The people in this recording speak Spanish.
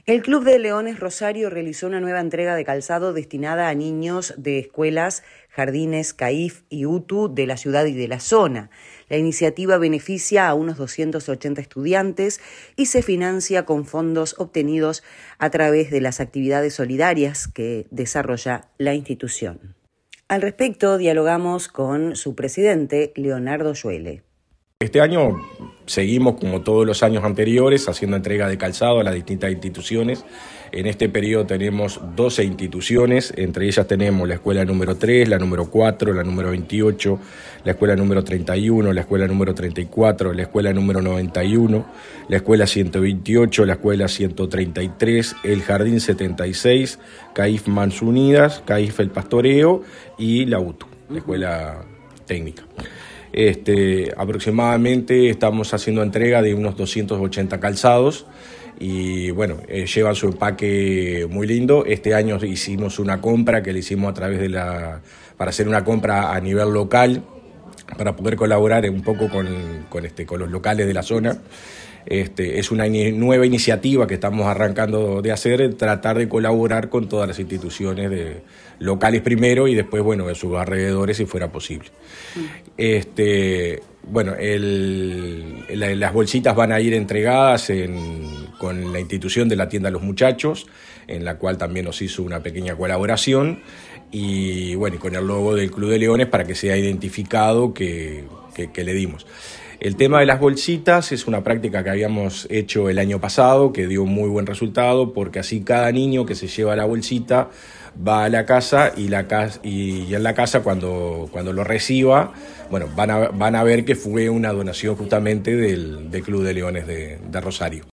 El Club de Leones Rosario realizó una nueva entrega de calzado destinada a niños de escuelas, jardines, CAIF y UTU de la ciudad y de la zona. La iniciativa beneficia a unos 280 estudiantes y se financia con fondos obtenidos a través de las actividades solidarias que desarrolla la institución. Al respecto, dialogamos con su presidente, Leonardo Yuele. Este año seguimos, como todos los años anteriores, haciendo entrega de calzado a las distintas instituciones. En este periodo tenemos 12 instituciones, entre ellas tenemos la escuela número 3, la número 4, la número 28, la escuela número 31, la escuela número 34, la escuela número 91, la escuela 128, la escuela 133, el jardín 76, CAIF Mans Unidas, CAIF El Pastoreo y la UTU, la escuela técnica. Aproximadamente estamos haciendo entrega de unos 280 calzados y bueno, llevan su empaque muy lindo. Este año hicimos una compra que le hicimos a través para hacer una compra a nivel local, para poder colaborar un poco con los locales de la zona. Es una nueva iniciativa que estamos arrancando de hacer, tratar de colaborar con todas las instituciones locales primero y después, bueno, de sus alrededores si fuera posible. Las bolsitas van a ir entregadas con la institución de la tienda Los Muchachos, en la cual también nos hizo una pequeña colaboración y bueno, y con el logo del Club de Leones para que sea identificado que le dimos. El tema de las bolsitas es una práctica que habíamos hecho el año pasado, que dio muy buen resultado, porque así cada niño que se lleva la bolsita va a la casa y en la casa cuando lo reciba, bueno, van a ver que fue una donación justamente del Club de Leones de Rosario.